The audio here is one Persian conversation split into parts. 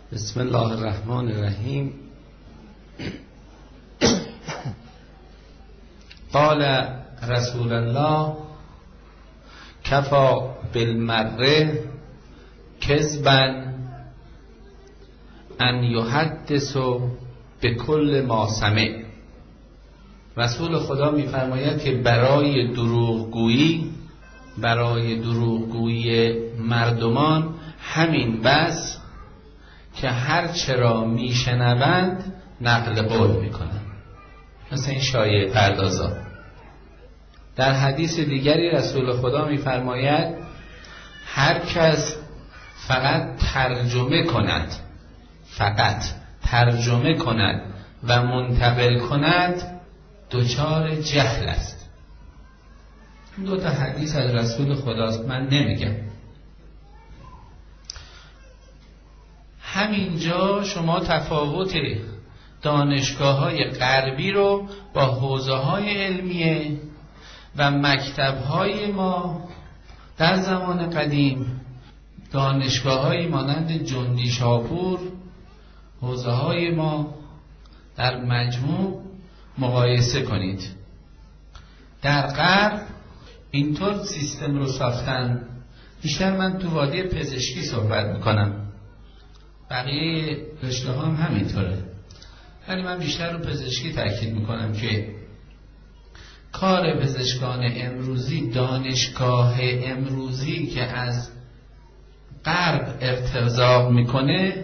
بسم الله الرحمن الرحیم. قال رسول الله کفا بالمرء کذبا ان یحدث بکل ما سمع. رسول خدا میفرماید که برای دروغگویی مردمان همین بس که هر چرا میشنوند نقل قول میکنند، مثل این شایعه پردازا. در حدیث دیگری رسول خدا میفرماید هر کس فقط ترجمه کند و منتقل کند دچار جهل است. این دو تا حدیث از رسول خداست، من نمیگم. همینجا شما تفاوت دانشگاه‌های غربی رو با حوزه‌های علمیه و مکتب‌های ما در زمان قدیم، دانشگاه‌هایی مانند جندی شاپور، حوزه‌های ما در مجموع مقایسه کنید. در غرب اینطور سیستم رو ساختن. بیشتر من تو وادی پزشکی صحبت میکنم، بقیه رشته ها هم همینطوره، ولی من بیشتر رو پزشکی تاکید میکنم که کار پزشکان امروزی، دانشگاه امروزی که از غرب ارتزاق میکنه،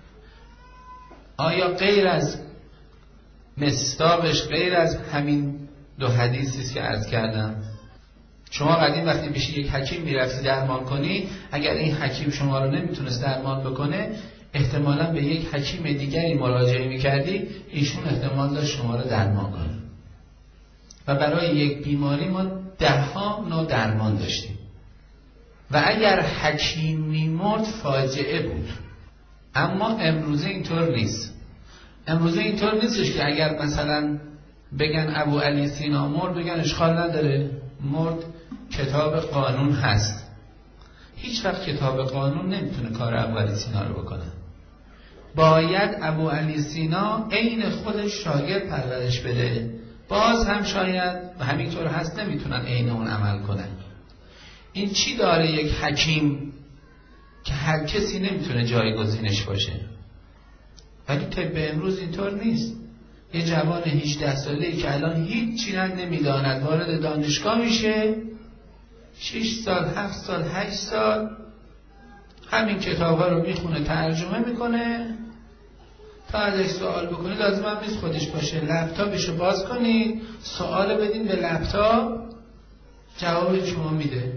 آیا غیر از مصداقش غیر از همین دو حدیثی که عرض کردم؟ شما قدیم وقتی پیش یک حکیم میرفتی درمان کنی، اگر این حکیم شما رو نمیتونست درمان بکنه، احتمالاً به یک حکیم دیگری مراجعه میکردی، ایشون احتمال داشت شما رو درمان کنه. و برای یک بیماری ما 10 نوع درمان داشتیم و اگر حکیم میمرد فاجعه بود. اما امروزه اینطور نیست. امروزه اینطور نیستش که اگر مثلا بگن ابو علی سینا مرد، بگن اشکال نداره، مرد، کتاب قانون هست. هیچ وقت کتاب قانون نمیتونه کار ابو علی سینا رو بکنه. باید ابو علی سینا عین خودش شاگرد پرورش بده، باز هم شاید و همینطور هست نمیتونن عین اون عمل کنن. این چی داره یک حکیم که هر کسی نمیتونه جایگزینش باشه؟ ولی طب امروز اینطور نیست. یه جوان 18 ساله‌ای که الان هیچ چیزی نمیداند وارد دانشگاه میشه، 6 سال، 7 سال، 8 سال همین کتاب‌ها رو میخونه، ترجمه میکنه. تا ازش سوال بکنید لازم هم نیست خودش باشه، لپتاپشو باز کنید، سوال بدین به لپتاپ، جواب شما میده.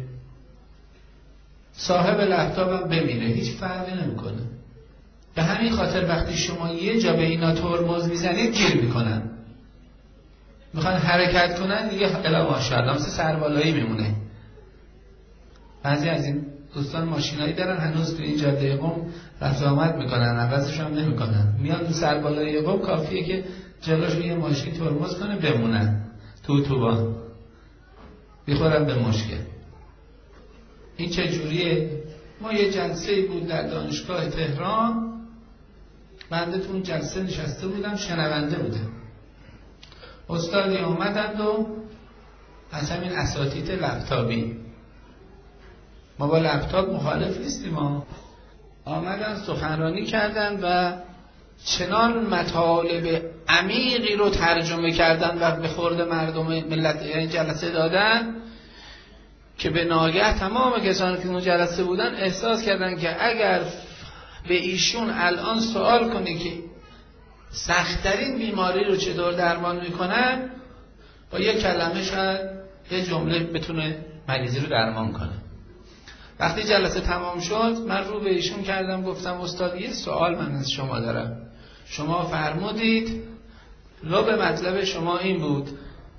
صاحب لپتاپ هم بمیره، هیچ فرقی نمیکنه. به همین خاطر وقتی شما یه جا به اینا ترمز میزنید گیر میکنن، میخوان حرکت کنن دیگه، الا ماشاءالله مثل سربالایی میمونه. بعضی از این دوستان ماشینایی دارن هنوز تو این جاده قم رفت آمد میکنن، عوضش هم نمیکنن، میان تو سربالایی قم کافیه که جلوش یه ماشین ترمز کنه بمونن تو اتوبان، میخورن به مشکل. این چه جوریه؟ ما یه جلسه‌ای بود در دانشگاه تهران، بنده تو اون جلسه نشسته بودم، شنونده بودم. استادی آمدند و از همین اساتید لپتاپی، ما با لپتاپ مخالف نیستیم، ما آمدن سخنرانی کردن و چنان مطالب عمیقی رو ترجمه کردن و به خورد مردم ملت جلسه دادن که به ناگه تمام کسانی که اون جلسه بودن احساس کردن که اگر به ایشون الان سوال کنی که سخت‌ترین بیماری رو چطور درمان میکنن، با یک کلمه شاید یه جمله بتونه مریضی رو درمان کنه. وقتی جلسه تمام شد من رو به ایشون کردم، گفتم استاد یه سوال من از شما دارم. شما فرمودید لب مطلب شما این بود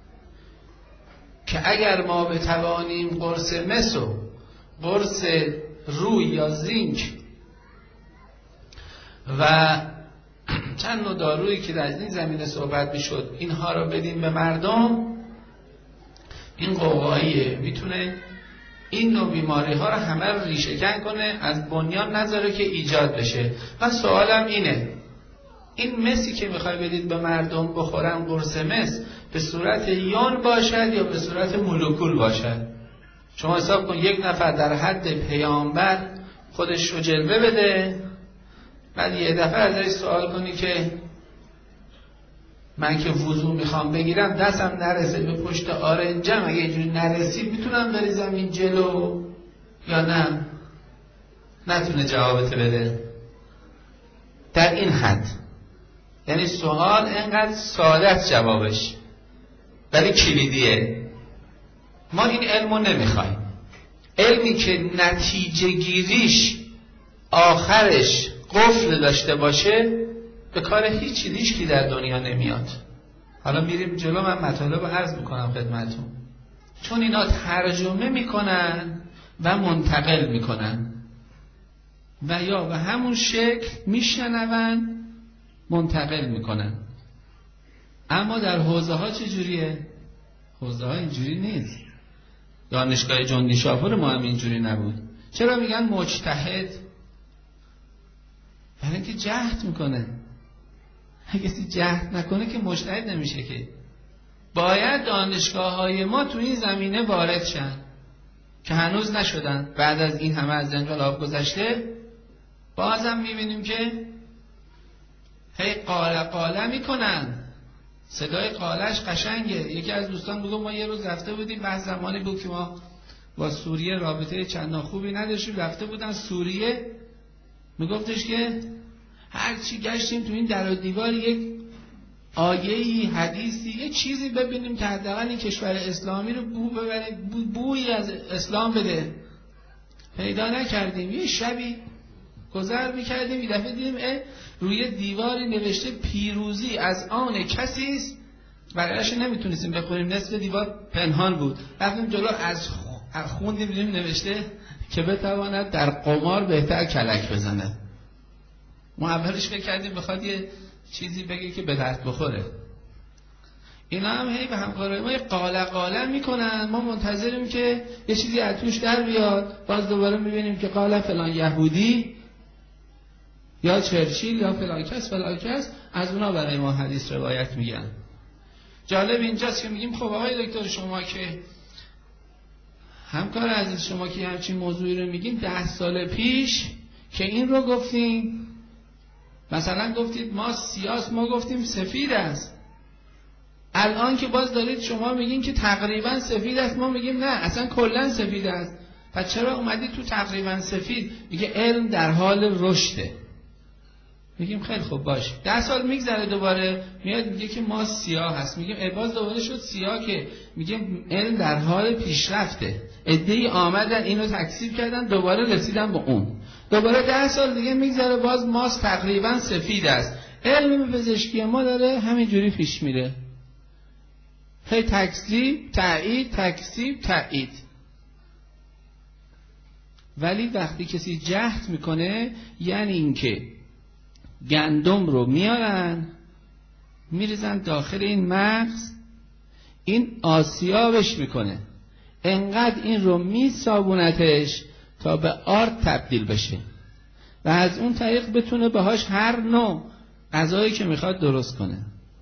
که اگر ما بتوانیم قرص مس و قرص روی یا زینک و چند نوع دارویی که در این زمینه صحبت میشد اینها رو بدیم به مردم، این قوقاییه، میتونه این نوع بیماری ها رو همه رو ریشه کن کنه، از بنیان نذاره که ایجاد بشه. من سوالم اینه، این مسی که میخوای بدید به مردم بخورن قرص مس به صورت یون باشد یا به صورت مولکول باشد؟ شما حساب کن یک نفر در حد پیامبر خودش رو جلوه بده، بعد یه دفعه ازش سوال کنی که من که وضو میخوام بگیرم دستم نرسه به پشت آرنجم، اگه اینجوری نرسید میتونم بریزم این جلو یا نه؟ نتونه جوابت بده در این حد. یعنی سوال اینقدر ساده است جوابش، ولی کلیدیه. ما این علمو نمیخوایم، علمی که نتیجه گیریش آخرش قفل داشته باشه به کار هیچ کی در دنیا نمیاد. حالا میریم جلو، من مطالب عرض میکنم خدمتون. چون اینا ترجمه میکنن و منتقل میکنن و یا به همون شکل میشنون منتقل میکنن. اما در حوزه ها چجوریه؟ حوزه ها اینجوری نیست. دانشگاه جندی شاپور ما هم اینجوری نبود. چرا میگن مجتهد؟ برای اینکه جهد میکنه. اگه کسی جهد نکنه که مجتهد نمیشه که. باید دانشگاه های ما تو این زمینه وارد شن که هنوز نشدن. بعد از این همه از انقلاب گذشته بازم میبینیم که هی قاله میکنن. صدای قالش قشنگه. یکی از دوستان بگو ما یه روز رفته بودیم، بعد زمانی بود که ما با سوریه رابطه چندان خوبی نداشتیم، رفته بودن سوریه، میگفتش که هر چی گشتیم تو این در و دیوار یک آیه‌ای، حدیثی، یه چیزی ببینیم که حداقل این کشور اسلامی رو بو ببره، بویی از اسلام بده. پیدا نکردیم. یه شبی گذر میکردیم، یه دفعه دیدیم روی دیواری نوشته پیروزی از آن کسی است. بقیه‌اش نمیتونستیم بخونیم، نصف دیوار پنهان بود. رفتیم جلو، از خوندیم دیدیم نوشته که بتواند در قمار بهتر کلک بزنه. ما اولش فکر کردیم بخواد یه چیزی بگه که به درد بخوره. اینا هم هی به همکارای ما قاله میکنن. ما منتظریم که یه چیزی از توش در بیاد. باز دوباره میبینیم که قاله فلان یهودی یا چرچیل یا فلان کس از اونا برای ما حدیث روایت میگن. جالب اینجاست که میگیم خب آقای دکتر شما که همکار عزیز شما که همچین موضوعی رو میگین 10 سال پیش که این رو گفتیم، مثلا گفتید ما سیاست، ما گفتیم سفید است. الان که باز دارید شما میگین که تقریبا سفید است، ما میگیم نه اصلا کلا سفید است. پس چرا اومدید تو تقریبا سفید؟ میگه علم در حال رشده. میگیم خیلی خوب باش. 10 سال میگذره دوباره میاد میگه که ما سیاه هست. میگیم باز دوباره شد سیاه، که میگیم علم در حال پیشرفته. عده‌ای آمدن اینو تکذیب کردن، دوباره رسیدن به اون. دوباره 10 سال دیگه میگذره باز ماست تقریبا سفید است. علم پزشکی ما داره همینجوری پیش میره. هی تکذیب، تایید، تکذیب، تایید. ولی وقتی کسی جهد میکنه یعنی اینکه گندم رو میارن میریزن داخل این مغز، این آسیابش میکنه، انقدر این رو میسابونتش تا به آرد تبدیل بشه و از اون طریق بتونه باهاش هر نوع غذایی که میخواد درست کنه.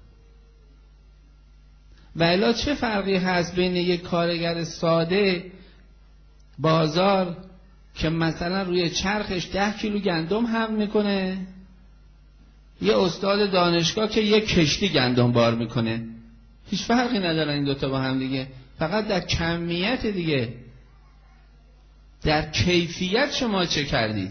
و الا چه فرقی هست بین یک کارگر ساده بازار که مثلا روی چرخش 10 کیلو گندم حمل میکنه، یه استاد دانشگاه که یک کشتی گندم بار میکنه؟ هیچ فرقی ندارن این دوتا با هم دیگه، فقط در کمیت دیگه. در کیفیت شما چه کردید؟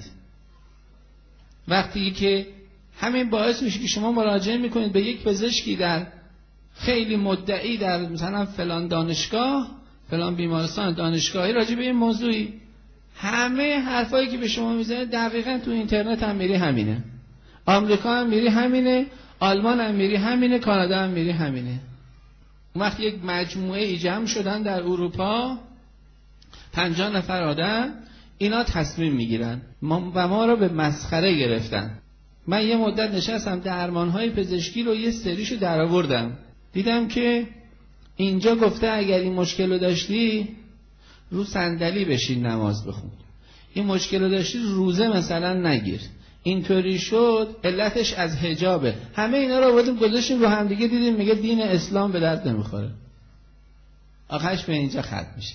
وقتی که همین باعث میشه که شما مراجعه میکنید به یک پزشکی در خیلی مدعی در مثلا فلان دانشگاه، فلان بیمارستان دانشگاهی راجع به این موضوعی، همه حرفایی که به شما میزنه دقیقاً تو اینترنت هم میری همینه، آمریکا هم میری همینه، آلمان هم میری همینه، کانادا هم میری همینه. اون وقت یک مجموعه ای جمع شدن در اروپا، 50 نفر آدم، اینا تصمیم میگیرن و ما رو به مسخره گرفتن. من یه مدت نشستم درمانهای پزشکی رو یه سریشو در آوردم، دیدم که اینجا گفته اگر این مشکل رو داشتی رو صندلی بشین نماز بخون. این مشکل رو داشتی روزه مثلا نگیر. اینطوری شد، علتش از حجابه. همه اینا رو آوردیم گذاشتیم رو هم دیگه، دیدیم میگه دین اسلام به درد نمیخوره. آخرش به اینجا ختم میشه.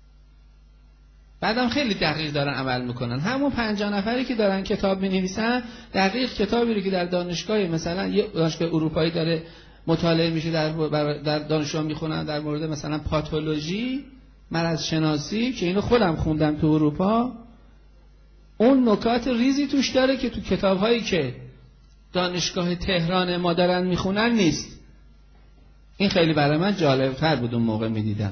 بعدم خیلی دقیق دارن عمل میکنن. همون 50 نفری که دارن کتاب مینویسن، دقیق کتابی رو که در دانشگاه مثلا یه دانشگاه اروپایی داره مطالعه میشه، در دانشگاه میخونن در مورد مثلا پاتولوژی، مرض شناسی، که اینو خودم خوندم تو اروپا، اون نکات ریزی توش داره که تو کتاب‌هایی که دانشگاه تهران ما دارن میخونن نیست. این خیلی برای من جالب‌تر بود اون موقع میدیدم.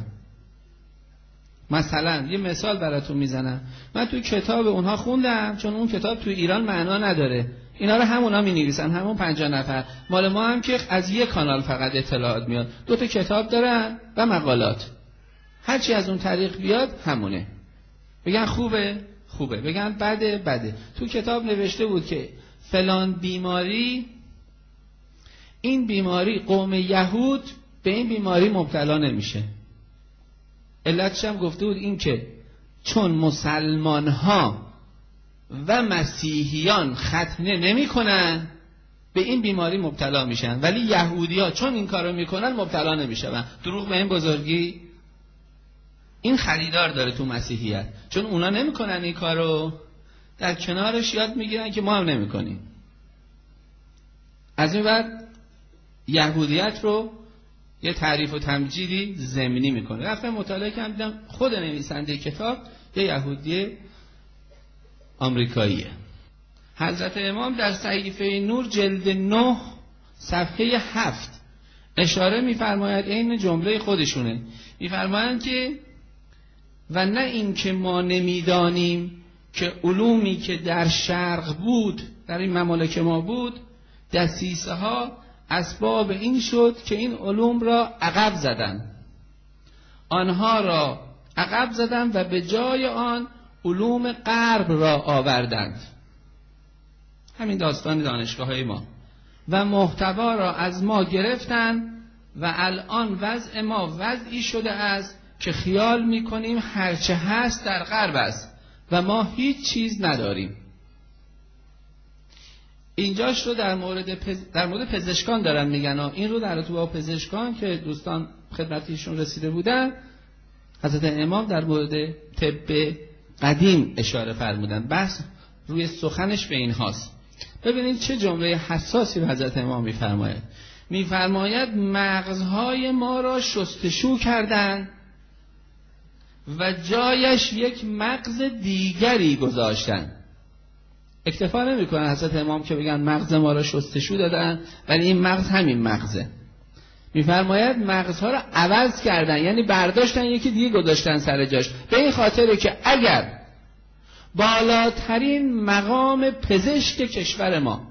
مثلا یه مثال براتون میزنم. من تو کتاب اونها خوندم، چون اون کتاب تو ایران معنا نداره، اینا رو همونا مینویسن، همون 50 نفر. مال ما هم که از یک کانال فقط اطلاعات میاد، 2 تا کتاب دارن و مقالات، هرچی از اون طریق بیاد همونه. بگن خوبه خوبه، بگن بده بده. تو کتاب نوشته بود که فلان بیماری، این بیماری قوم یهود به این بیماری مبتلا نمیشه. علتش هم گفته بود این که چون مسلمان ها و مسیحیان ختنه نمی کنن به این بیماری مبتلا میشن، ولی یهودی ها چون این کارو میکنن مبتلا نمیشن. دروغ به این بزرگی؟ این خریدار داره تو مسیحیت، چون اونا نمیکنن این کارو، در کنارش یاد میگیرن که ما هم نمیکنیم. از این بعد یهودیت رو یه تعریف و تمجیدی ضمنی میکنه. رفتم مطالعه کردم، دیدم خود نویسنده کتاب یه یهودی آمریکاییه. حضرت امام در صحیفه نور جلد 9 صفحه 7 اشاره میفرماید، این جمله خودشونه، میفرمایند که و نه این که ما نمیدانیم که علومی که در شرق بود، در این ممالک ما بود، دسیسه ها اسباب این شد که این علوم را عقب زدن، آنها را عقب زدن و به جای آن علوم غرب را آوردند. همین داستان دانشگاه های ما، و محتوا را از ما گرفتند و الان وضع ما وضعی شده است که خیال میکنیم هرچه هست در غرب است و ما هیچ چیز نداریم. اینجاش رو در مورد پزشکان دارن میگن، این رو در ارتباط با پزشکان که دوستان خدمتیشون رسیده بودن، حضرت امام در مورد طب قدیم اشاره فرمودن. بحث روی سخنش به این هاست. ببینید چه جمله حساسی به حضرت امام میفرماید. میفرماید مغزهای ما را شستشو کردند و جایش یک مغز دیگری گذاشتن. اکتفا نمی کنن حضرت امام که بگن مغز ما را شستشو دادن ولی این مغز همین مغزه. میفرماید مغزها را عوض کردن، یعنی برداشتن یکی دیگه گذاشتن سر جاش، به این خاطره که اگر بالاترین مقام پزشک کشور ما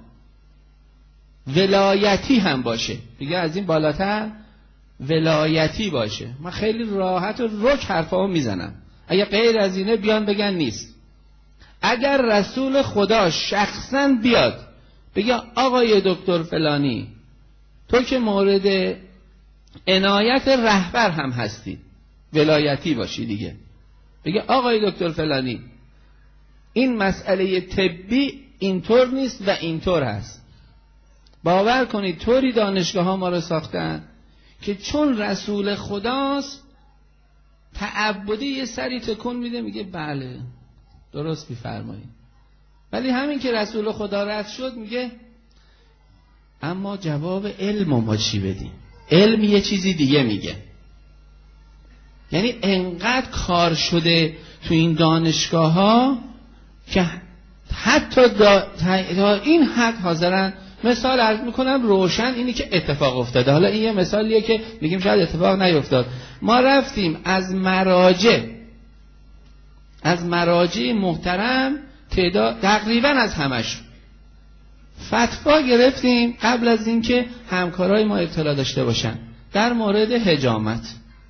ولایتی هم باشه، دیگه از این بالاتر ولایتی باشه، من خیلی راحت و رک حرفا میزنم، اگه غیر از اینه بیان بگن نیست. اگر رسول خدا شخصا بیاد بگه آقای دکتر فلانی تو که مورد عنایت رهبر هم هستی، ولایتی باشی دیگه، بگه آقای دکتر فلانی این مسئله طبی اینطور نیست و اینطور هست، باور کنید طوری دانشگاه ها ما رو ساختن که چون رسول خداست تعبدی یه سری تکون میده میگه بله درست میفرمایید، ولی همین که رسول خدا رد شد میگه اما جواب علم ما چی بدیم؟ علم یه چیزی دیگه میگه. یعنی انقدر کار شده تو این دانشگاه ها که حتی تا این حد حاضرن. مثال عرض میکنم روشن اینی که اتفاق افتاده. حالا این یه مثالیه که میگیم شاید اتفاق نیفتاد. ما رفتیم از مراجع محترم تعداد تقریبا از همش فتوا گرفتیم قبل از اینکه همکارای ما اطلاع داشته باشن در مورد حجامت.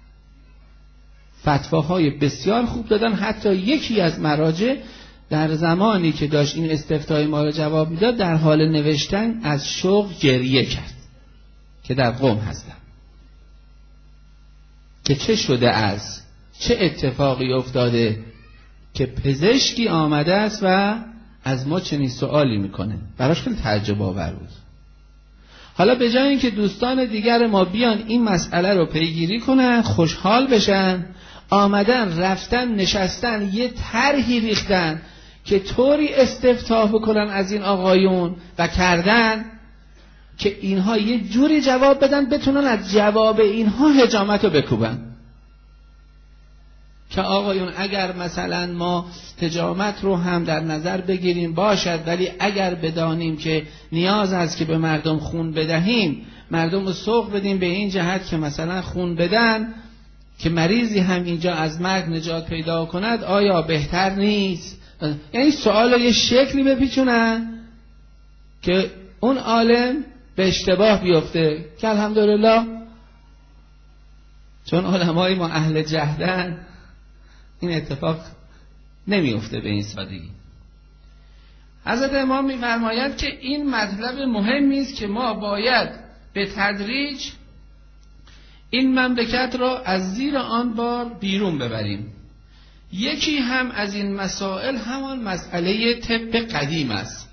فتواهای بسیار خوب دادن. حتی یکی از مراجع در زمانی که داشت این استفتای ما رو جواب میداد در حال نوشتن از شوق گریه کرد که در قم هستم که چه شده از چه اتفاقی افتاده که پزشکی آمده است و از ما چنین سوالی میکنه؟ براش خیلی تعجب آور بود. حالا به جای اینکه دوستان دیگر ما بیان این مسئله رو پیگیری کنن، خوشحال بشن، آمدن رفتن نشستن یه طرحی ریختن که طوری استفتاح بکنن از این آقایون و کردن که اینها یه جوری جواب بدن بتونن از جواب اینها حجامت رو بکوبن. که آقایون اگر مثلا ما حجامت رو هم در نظر بگیریم باشد، ولی اگر بدانیم که نیاز است که به مردم خون بدهیم، مردم رو سوق بدیم به این جهت که مثلا خون بدن که مریضی هم اینجا از مرگ نجات پیدا کند، آیا بهتر نیست؟ یعنی سوال رو یه شکلی بپیچونن که اون عالم به اشتباه بیفته، که الحمدلله چون علمای ما اهل جهدن این اتفاق نمیفته به این سادگی. حضرت امام می‌فرمایند که این مطلب مهمی است که ما باید به تدریج این مملکت را از زیر آن بار بیرون ببریم. یکی هم از این مسائل همان مسئله طب قدیم است.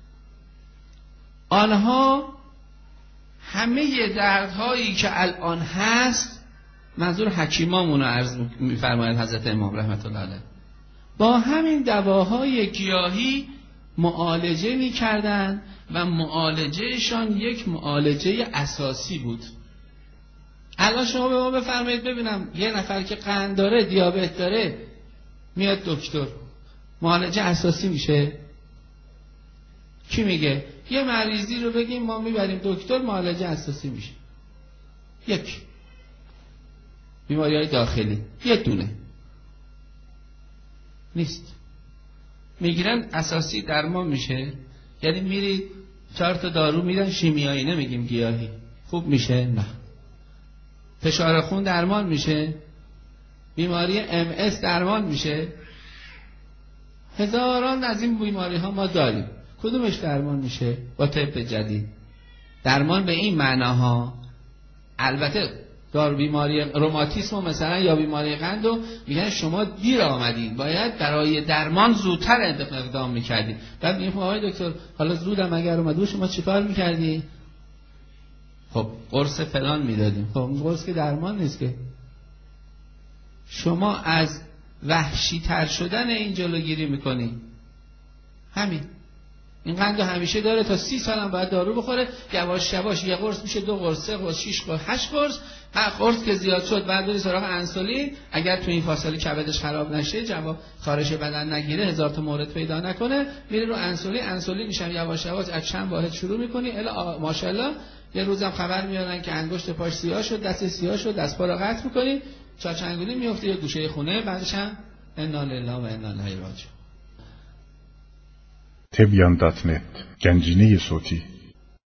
آنها همه دردهایی که الان هست، منظور حکیمامون رو عرض می‌فرماید حضرت امام رحمت الله علیه، با همین دواهای گیاهی معالجه می‌کردند و معالجهشان یک معالجه اساسی بود. الان شما به ما بفرمایید ببینم یه نفر که قند داره، دیابت داره، میاد دکتر، معالجه اساسی میشه؟ کی میگه؟ یه مریضی رو بگیم ما میبریم دکتر، معالجه اساسی میشه. یک بیماری‌های داخلی یه دونه نیست، میگیرن اساسی درمان میشه. یعنی میری 4 تا دارو میدن شیمیایی، نمیگیم گیاهی، خوب میشه؟ نه. فشار خون درمان میشه؟ بیماری MS درمان میشه؟ هزاران از این بیماری ها ما داریم، کدومش درمان میشه با طب جدید؟ درمان به این معناها، البته دارو بیماری روماتیسم مثلا یا بیماری قندو میگن شما دیر آمدین، باید برای درمان زودتر اقدام میکردین. بعد میگم آقای دکتر حالا زودم اگر اومد شما چیکار میکردی؟ خب قرص فلان میدادیم. خب این قرص که درمان نیست که. شما از وحشی تر شدن این جلوگیری میکنی. همین این قندو همیشه داره، تا 30 سال هم باید دارو بخوره، یواش یواش یه قرص میشه 2 قرص 3 قرص 6 قرص 8 قرص، هر قرص که زیاد شد بعد بری سراغ انسولین، اگر تو این فاصله کبدش خراب نشه، جواب خارج بدن نگیره، 1000 تا مورد پیدا نکنه، میری رو انسولین میشم یواش یواش از چند واحد شروع میکنی الا ماشاءالله یه روزم خبر میارن که انگشت پاش سیاه شد، دست سیاه شد، دست پا رو قطع میکنی، چاچنگولی میفته یه گوشه خونه، بعدش هم انا لله و انا الیه راجعون. tebyan.net گنجینه صوتی